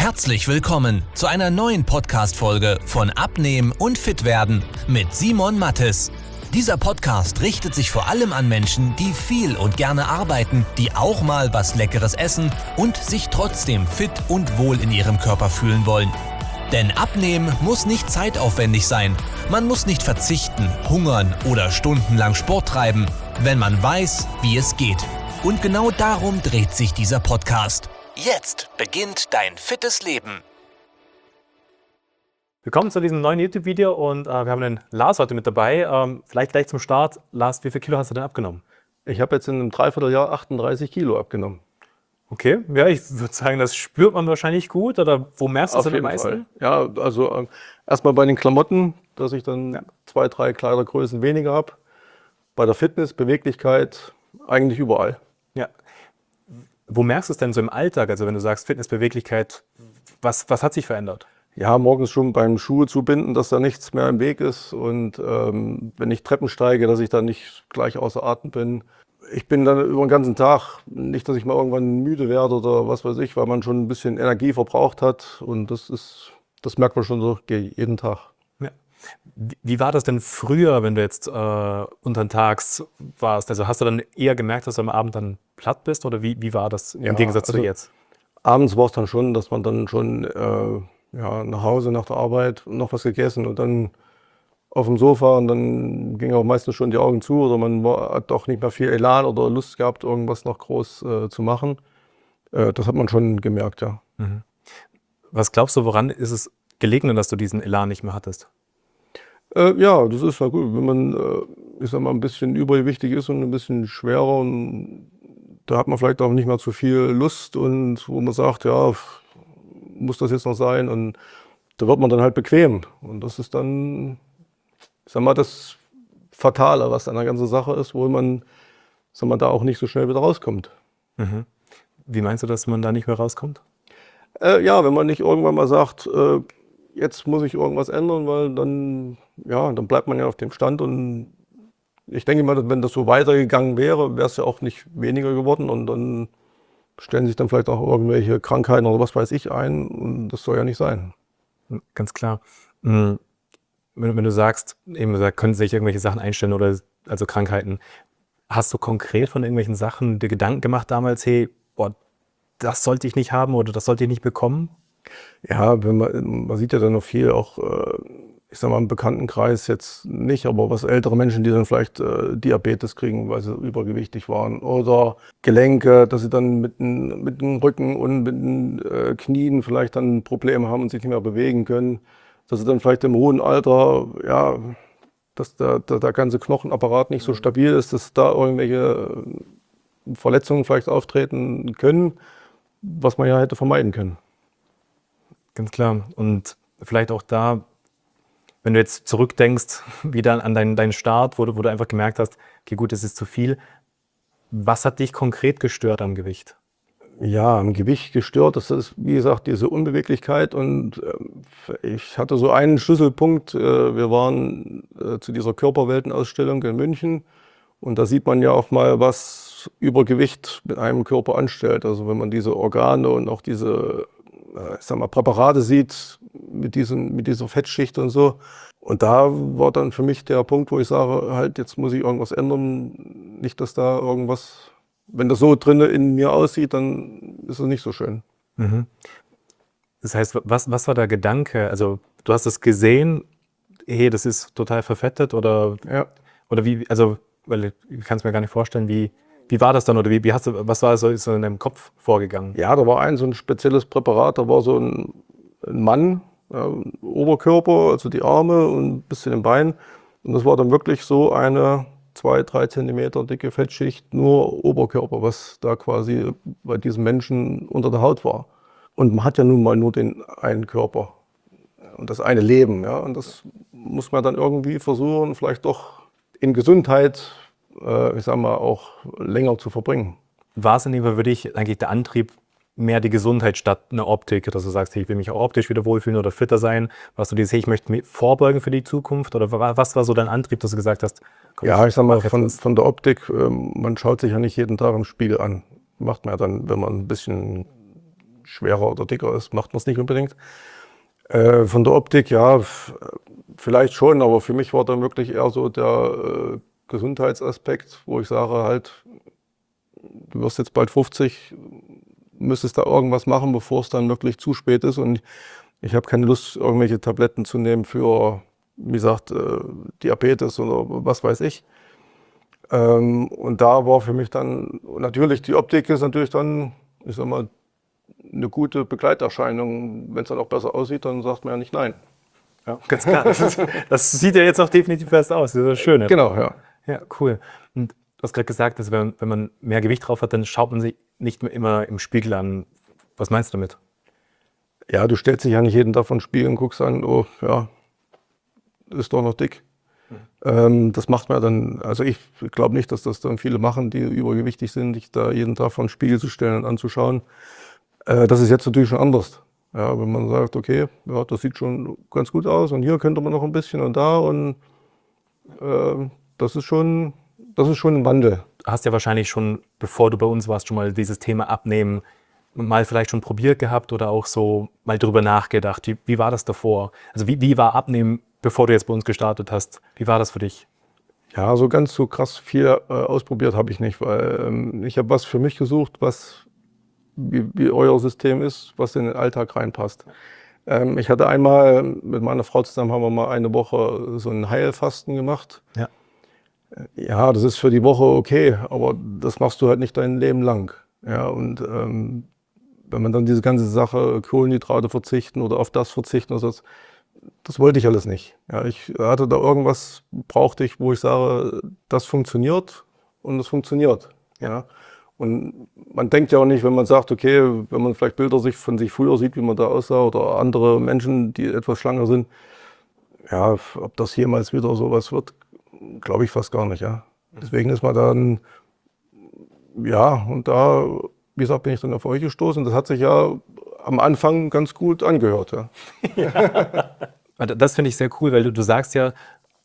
Herzlich willkommen zu einer neuen Podcast-Folge von Abnehmen und Fitwerden mit Simon Mattes. Dieser Podcast richtet sich vor allem an Menschen, die viel und gerne arbeiten, die auch mal was Leckeres essen und sich trotzdem fit und wohl in ihrem Körper fühlen wollen. Denn Abnehmen muss nicht zeitaufwendig sein. Man muss nicht verzichten, hungern oder stundenlang Sport treiben, wenn man weiß, wie es geht. Und genau darum dreht sich dieser Podcast. Jetzt beginnt dein fittes Leben. Willkommen zu diesem neuen YouTube-Video und wir haben den Lars heute mit dabei. Vielleicht gleich zum Start. Lars, wie viel Kilo hast du denn abgenommen? Ich habe jetzt in einem Dreivierteljahr 38 Kilo abgenommen. Okay, ja, ich würde sagen, das spürt man wahrscheinlich gut. Oder wo merkst du es am meisten? Fall. Ja, also erstmal bei den Klamotten, dass ich dann 2, 3 Kleidergrößen weniger habe. Bei der Fitness, Beweglichkeit, eigentlich überall. Ja. Wo merkst du es denn so im Alltag? Also wenn du sagst Fitness, Beweglichkeit, was hat sich verändert? Ja, morgens schon beim Schuhe zubinden, dass da nichts mehr im Weg ist. Und wenn ich Treppen steige, dass ich dann nicht gleich außer Atem bin. Ich bin dann über den ganzen Tag, nicht, dass ich mal irgendwann müde werde oder was weiß ich, weil man schon ein bisschen Energie verbraucht hat. Und das merkt man schon so jeden Tag. Ja. Wie war das denn früher, wenn du jetzt untertags warst? Also hast du dann eher gemerkt, dass du am Abend dann platt bist? Oder wie war das im Gegensatz zu jetzt? Abends war es dann schon, dass man dann schon nach Hause nach der Arbeit noch was gegessen und dann auf dem Sofa und dann gingen auch meistens schon die Augen zu oder man hat auch nicht mehr viel Elan oder Lust gehabt, irgendwas noch groß zu machen. Das hat man schon gemerkt, ja. Mhm. Was glaubst du, woran ist es gelegen, dass du diesen Elan nicht mehr hattest? Ja, das ist ja gut, wenn man, ich sag mal, ein bisschen übergewichtig ist und ein bisschen schwerer und da hat man vielleicht auch nicht mehr zu viel Lust und wo man sagt, ja, muss das jetzt noch sein und da wird man dann halt bequem und das ist dann, ich sag mal, das Fatale, was an der ganzen Sache ist, wo man, sag mal, da auch nicht so schnell wieder rauskommt. Mhm. Wie meinst du, dass man da nicht mehr rauskommt? Ja, wenn man nicht irgendwann mal sagt, jetzt muss ich irgendwas ändern, weil dann bleibt man ja auf dem Stand und ich denke mal, wenn das so weitergegangen wäre, wäre es ja auch nicht weniger geworden und dann stellen sich dann vielleicht auch irgendwelche Krankheiten oder was weiß ich ein und das soll ja nicht sein. Ganz klar. Wenn du sagst, eben da können sich irgendwelche Sachen einstellen oder also Krankheiten, hast du konkret von irgendwelchen Sachen dir Gedanken gemacht damals, hey, boah, das sollte ich nicht haben oder das sollte ich nicht bekommen? Ja, man sieht ja dann noch viel, auch ich sag mal im Bekanntenkreis jetzt nicht, aber was ältere Menschen, die dann vielleicht Diabetes kriegen, weil sie übergewichtig waren oder Gelenke, dass sie dann mit dem Rücken und mit den Knien vielleicht dann Probleme haben und sich nicht mehr bewegen können, dass sie dann vielleicht im hohen Alter, ja, dass der ganze Knochenapparat nicht so stabil ist, dass da irgendwelche Verletzungen vielleicht auftreten können, was man ja hätte vermeiden können. Ganz klar. Und vielleicht auch da, wenn du jetzt zurückdenkst, wieder an deinen Start, wo du einfach gemerkt hast, okay, gut, das ist zu viel. Was hat dich konkret gestört am Gewicht? Ja, am Gewicht gestört, das ist, wie gesagt, diese Unbeweglichkeit und ich hatte so einen Schlüsselpunkt. Wir waren zu dieser Körperweltenausstellung in München und da sieht man ja auch mal, was Übergewicht mit einem Körper anstellt. Also wenn man diese Organe und auch diese ich sag mal, Präparate sieht mit dieser Fettschicht und so. Und da war dann für mich der Punkt, wo ich sage, halt, jetzt muss ich irgendwas ändern. Nicht, dass da irgendwas, wenn das so drin in mir aussieht, dann ist es nicht so schön. Mhm. Das heißt, was war der Gedanke? Also du hast es gesehen, hey, das ist total verfettet oder wie, also, weil ich kann es mir gar nicht vorstellen, wie war das dann oder was war so in deinem Kopf vorgegangen? Ja, da war so ein spezielles Präparat, da war so ein Mann, Oberkörper, also die Arme und ein bisschen im Bein. Und das war dann wirklich so eine 2, 3 Zentimeter dicke Fettschicht, nur Oberkörper, was da quasi bei diesem Menschen unter der Haut war. Und man hat ja nun mal nur den einen Körper und das eine Leben. Ja? Und das muss man dann irgendwie versuchen, vielleicht doch in Gesundheit ich sag mal, auch länger zu verbringen. War es in dem Fall für dich eigentlich der Antrieb, mehr die Gesundheit statt eine Optik, dass du sagst, hey, ich will mich auch optisch wieder wohlfühlen oder fitter sein? Warst du dieses, hey, ich möchte mich vorbeugen für die Zukunft? Oder was war so dein Antrieb, dass du gesagt hast? Komm, ja, ich sag mal, von der Optik, man schaut sich ja nicht jeden Tag im Spiegel an. Macht man ja dann, wenn man ein bisschen schwerer oder dicker ist, macht man es nicht unbedingt. Von der Optik, ja, vielleicht schon, aber für mich war dann wirklich eher so der Gesundheitsaspekt, wo ich sage halt, du wirst jetzt bald 50, müsstest da irgendwas machen, bevor es dann wirklich zu spät ist. Und ich habe keine Lust, irgendwelche Tabletten zu nehmen für, wie gesagt, Diabetes oder was weiß ich. Und da war für mich dann, natürlich, die Optik ist natürlich dann, ich sag mal, eine gute Begleiterscheinung. Wenn es dann auch besser aussieht, dann sagt man ja nicht nein. Ja, ganz klar. Das sieht ja jetzt auch definitiv besser aus. Das ist das Schöne. Genau, ja. Ja, cool. Und du hast gerade gesagt, dass wenn man mehr Gewicht drauf hat, dann schaut man sich nicht mehr immer im Spiegel an. Was meinst du damit? Ja, du stellst dich ja nicht jeden Tag vor den Spiegel und guckst an, oh ja, ist doch noch dick. Das macht man dann, also ich glaube nicht, dass das dann viele machen, die übergewichtig sind, dich da jeden Tag vor den Spiegel zu stellen und anzuschauen. Das ist jetzt natürlich schon anders. Ja, wenn man sagt, okay, ja, das sieht schon ganz gut aus und hier könnte man noch ein bisschen und da und das ist schon ein Wandel. Du hast ja wahrscheinlich schon, bevor du bei uns warst, schon mal dieses Thema Abnehmen mal vielleicht schon probiert gehabt oder auch so mal drüber nachgedacht. Wie war das davor? Also wie war Abnehmen, bevor du jetzt bei uns gestartet hast? Wie war das für dich? Ja, so ganz so krass viel ausprobiert habe ich nicht, weil ich habe was für mich gesucht, was wie euer System ist, was in den Alltag reinpasst. Ich hatte einmal mit meiner Frau zusammen, haben wir mal eine Woche so ein Heilfasten gemacht. Ja. Ja, das ist für die Woche okay, aber das machst du halt nicht dein Leben lang. Ja, und wenn man dann diese ganze Sache, Kohlenhydrate verzichten oder auf das verzichten, also das wollte ich alles nicht. Ja, ich hatte da irgendwas, brauchte ich, wo ich sage, das funktioniert und es funktioniert. Ja. Und man denkt ja auch nicht, wenn man sagt, okay, wenn man vielleicht Bilder von sich früher sieht, wie man da aussah oder andere Menschen, die etwas schlanker sind, ja, ob das jemals wieder sowas wird, glaube ich fast gar nicht. Ja. Deswegen ist man dann, ja, und da, wie gesagt, bin ich dann auf euch gestoßen. Das hat sich ja am Anfang ganz gut angehört. Ja. Ja. Das finde ich sehr cool, weil du sagst ja,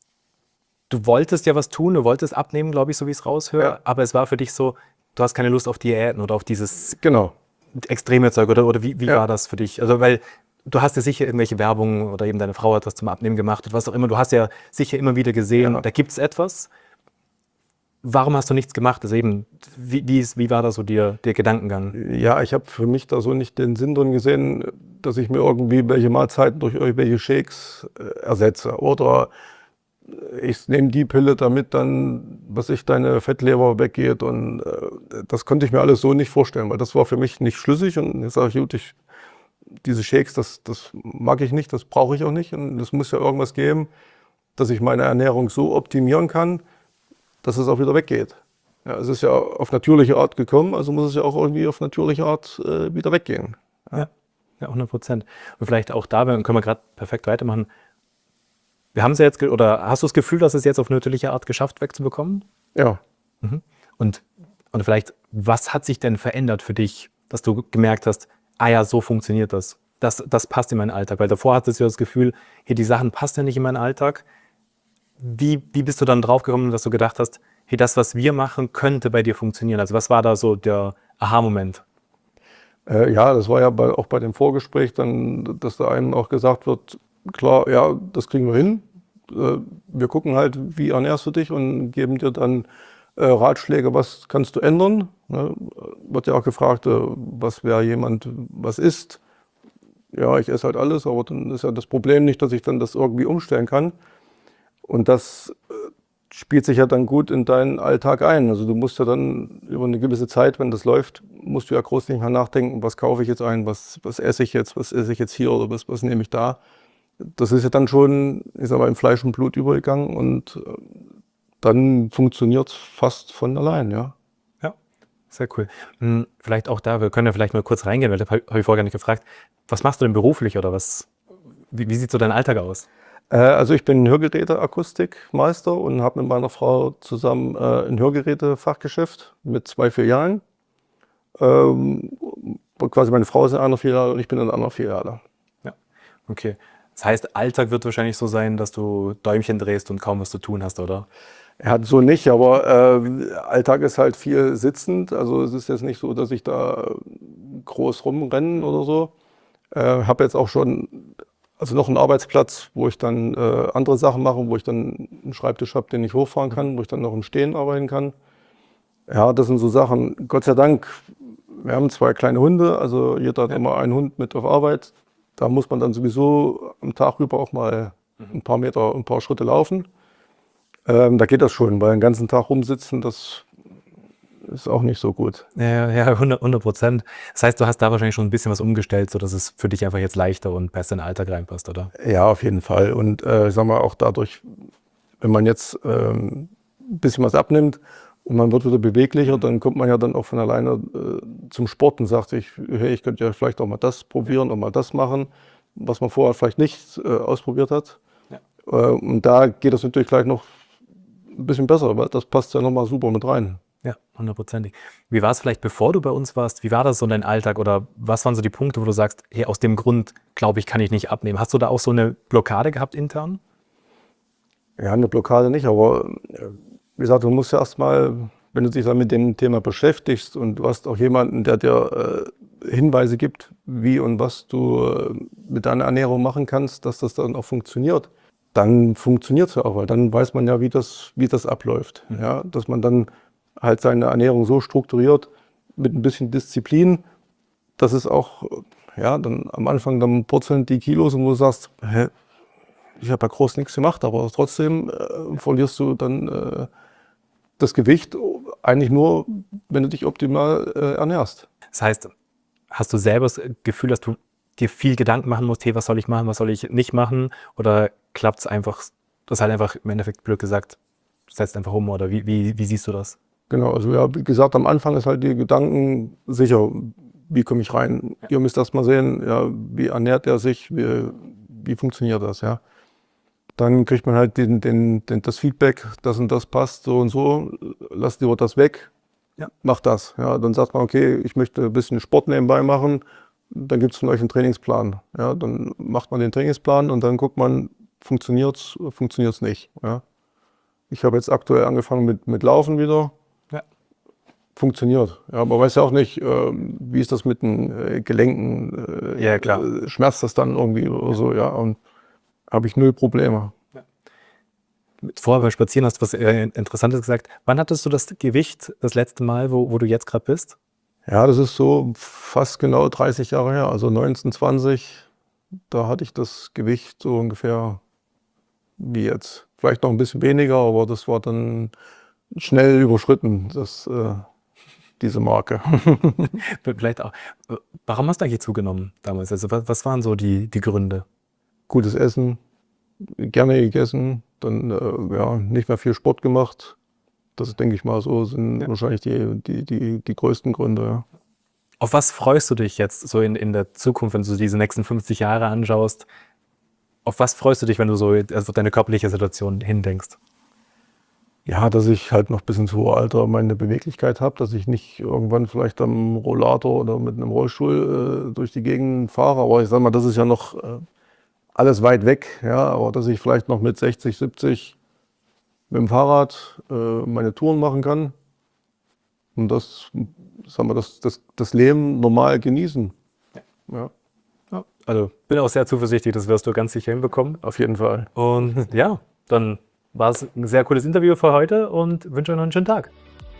du wolltest ja was tun, du wolltest abnehmen, glaube ich, so wie ich es raushöre, ja. Aber es war für dich so, du hast keine Lust auf Diäten oder auf dieses extreme Zeug oder wie ja. War das für dich? Also weil du hast ja sicher irgendwelche Werbung oder eben deine Frau hat was zum Abnehmen gemacht und was auch immer, du hast ja sicher immer wieder gesehen, ja. Da gibt es etwas. Warum hast du nichts gemacht? Also eben, wie war da so der Gedankengang? Ja, ich habe für mich da so nicht den Sinn drin gesehen, dass ich mir irgendwie welche Mahlzeiten durch irgendwelche Shakes ersetze. Oder ich nehme die Pille, damit dann, deine Fettleber weggeht. Und das konnte ich mir alles so nicht vorstellen, weil das war für mich nicht schlüssig. Und ich sage, gut, diese Shakes, das mag ich nicht, das brauche ich auch nicht. Und es muss ja irgendwas geben, dass ich meine Ernährung so optimieren kann, dass es auch wieder weggeht. Ja, es ist ja auf natürliche Art gekommen, also muss es ja auch irgendwie auf natürliche Art wieder weggehen. Ja, 100%. Und vielleicht auch da, können wir gerade perfekt weitermachen. Wir haben es ja jetzt, oder hast du das Gefühl, dass es jetzt auf natürliche Art geschafft, wegzubekommen? Ja. Mhm. Und vielleicht, was hat sich denn verändert für dich, dass du gemerkt hast, ah ja, so funktioniert das. Das passt in meinen Alltag. Weil davor hattest du das Gefühl, hier, die Sachen passen ja nicht in meinen Alltag. Wie bist du dann drauf gekommen, dass du gedacht hast, hey, das, was wir machen, könnte bei dir funktionieren? Also was war da so der Aha-Moment? Ja, das war ja auch bei dem Vorgespräch dann, dass da einem auch gesagt wird, klar, ja, das kriegen wir hin. Wir gucken halt, wie ernährst du dich und geben dir dann Ratschläge, was kannst du ändern. Ne? Wird ja auch gefragt, was wäre jemand, was isst. Ja, ich esse halt alles, aber dann ist ja das Problem nicht, dass ich dann das irgendwie umstellen kann. Und das spielt sich ja dann gut in deinen Alltag ein. Also du musst ja dann über eine gewisse Zeit, wenn das läuft, musst du ja groß nicht mehr nachdenken, was kaufe ich jetzt ein, was esse ich jetzt hier oder was nehme ich da. Das ist ja dann schon, ich sag mal, in Fleisch und Blut übergegangen und dann funktioniert es fast von allein, ja. Ja, sehr cool. Vielleicht auch da, wir können ja vielleicht mal kurz reingehen, weil das habe ich vorher gar nicht gefragt. Was machst du denn beruflich oder wie sieht so dein Alltag aus? Also ich bin Hörgeräteakustikmeister und habe mit meiner Frau zusammen ein Hörgerätefachgeschäft mit 2 Filialen. Quasi meine Frau ist in einer Filiale und ich bin in einer Filiale. Ja, okay. Das heißt, Alltag wird wahrscheinlich so sein, dass du Däumchen drehst und kaum was zu tun hast, oder? Ja, so nicht, aber Alltag ist halt viel sitzend. Also es ist jetzt nicht so, dass ich da groß rumrennen oder so. Habe jetzt auch schon noch einen Arbeitsplatz, wo ich dann andere Sachen mache, wo ich dann einen Schreibtisch habe, den ich hochfahren kann, wo ich dann noch im Stehen arbeiten kann. Ja, das sind so Sachen, Gott sei Dank, wir haben 2 kleine Hunde, also jeder hat immer einen Hund mit auf Arbeit. Da muss man dann sowieso am Tag über auch mal ein paar Meter, ein paar Schritte laufen. Da geht das schon, weil den ganzen Tag rumsitzen, das ist auch nicht so gut. Ja, 100%. Das heißt, du hast da wahrscheinlich schon ein bisschen was umgestellt, sodass es für dich einfach jetzt leichter und besser in den Alltag reinpasst, oder? Ja, auf jeden Fall. Und ich sag mal, auch dadurch, wenn man jetzt ein bisschen was abnimmt und man wird wieder beweglicher, dann kommt man ja dann auch von alleine zum Sport und sagt sich, hey, ich könnte ja vielleicht auch mal das probieren und mal das machen, was man vorher vielleicht nicht ausprobiert hat. Ja. Und da geht es natürlich gleich noch ein bisschen besser, weil das passt ja nochmal super mit rein. Ja, 100%. Wie war es vielleicht, bevor du bei uns warst? Wie war das so in dein Alltag? Oder was waren so die Punkte, wo du sagst, hey, aus dem Grund, glaube ich, kann ich nicht abnehmen? Hast du da auch so eine Blockade gehabt intern? Ja, eine Blockade nicht, aber wie gesagt, du musst ja erstmal, wenn du dich dann mit dem Thema beschäftigst und du hast auch jemanden, der dir Hinweise gibt, wie und was du mit deiner Ernährung machen kannst, dass das dann auch funktioniert, dann funktioniert es ja auch, weil dann weiß man ja, wie das abläuft. Mhm. Ja, dass man dann halt seine Ernährung so strukturiert, mit ein bisschen Disziplin, dass es auch, ja, dann am Anfang dann purzeln die Kilos und wo du sagst, ich habe ja groß nichts gemacht, aber trotzdem verlierst du dann das Gewicht eigentlich nur, wenn du dich optimal ernährst. Das heißt, hast du selber das Gefühl, dass du dir viel Gedanken machen musst, hey, was soll ich machen, was soll ich nicht machen? Oder klappt es einfach, das ist halt einfach im Endeffekt blöd gesagt, du setzt einfach um, oder wie siehst du das? Genau, also ja, wie gesagt, am Anfang ist halt die Gedanken sicher, wie komme ich rein? Ja. Ihr müsst erst mal sehen, ja, wie ernährt er sich, wie funktioniert das, ja. Dann kriegt man halt das Feedback, das und das passt, so und so, lass dir das weg, ja. Mach das. Ja. Dann sagt man, okay, ich möchte ein bisschen Sport nebenbei machen, dann gibt es von euch einen Trainingsplan. Ja. Dann macht man den Trainingsplan und dann guckt man, funktioniert's nicht. Ja. Ich habe jetzt aktuell angefangen mit Laufen wieder. Ja. Funktioniert. Ja, aber man weiß ja auch nicht, wie ist das mit den Gelenken. Ja, klar. Schmerzt das dann irgendwie oder so, ja. Und habe ich 0 Probleme. Ja. Vorher beim Spazieren hast du was Interessantes gesagt. Wann hattest du das Gewicht das letzte Mal, wo du jetzt gerade bist? Ja, das ist so fast genau 30 Jahre her, also 1920. Da hatte ich das Gewicht so ungefähr wie jetzt. Vielleicht noch ein bisschen weniger, aber das war dann schnell überschritten, diese Marke. Vielleicht auch. Warum hast du eigentlich zugenommen damals? Also was waren so die Gründe? Gutes Essen, gerne gegessen, dann nicht mehr viel Sport gemacht. Das denke ich mal so, sind wahrscheinlich die größten Gründe. Ja. Auf was freust du dich jetzt so in der Zukunft, wenn du diese nächsten 50 Jahre anschaust? Auf was freust du dich, wenn du so auf deine körperliche Situation hindenkst? Ja, dass ich halt noch bis ins hohe Alter meine Beweglichkeit habe, dass ich nicht irgendwann vielleicht am Rollator oder mit einem Rollstuhl durch die Gegend fahre. Aber ich sag mal, das ist ja noch alles weit weg. Ja, aber dass ich vielleicht noch mit 60, 70 mit dem Fahrrad meine Touren machen kann und das Leben normal genießen. Ja. Ja. Also bin auch sehr zuversichtlich, das wirst du ganz sicher hinbekommen. Auf jeden Fall. Und ja, dann war es ein sehr cooles Interview für heute und wünsche euch noch einen schönen Tag.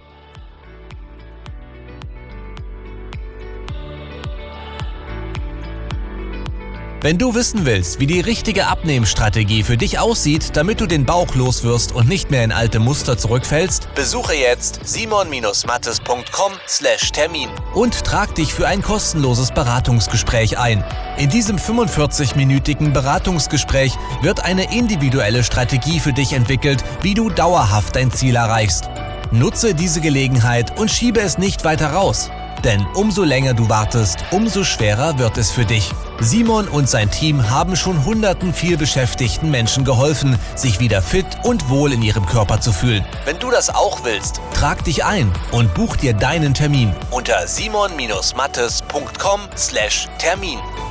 Wenn du wissen willst, wie die richtige Abnehmstrategie für dich aussieht, damit du den Bauch loswirst und nicht mehr in alte Muster zurückfällst, besuche jetzt simon-mattes.com/Termin und trag dich für ein kostenloses Beratungsgespräch ein. In diesem 45-minütigen Beratungsgespräch wird eine individuelle Strategie für dich entwickelt, wie du dauerhaft dein Ziel erreichst. Nutze diese Gelegenheit und schiebe es nicht weiter raus. Denn umso länger du wartest, umso schwerer wird es für dich. Simon und sein Team haben schon hunderten vielbeschäftigten Menschen geholfen, sich wieder fit und wohl in ihrem Körper zu fühlen. Wenn du das auch willst, trag dich ein und buch dir deinen Termin unter simon-mattes.com/Termin.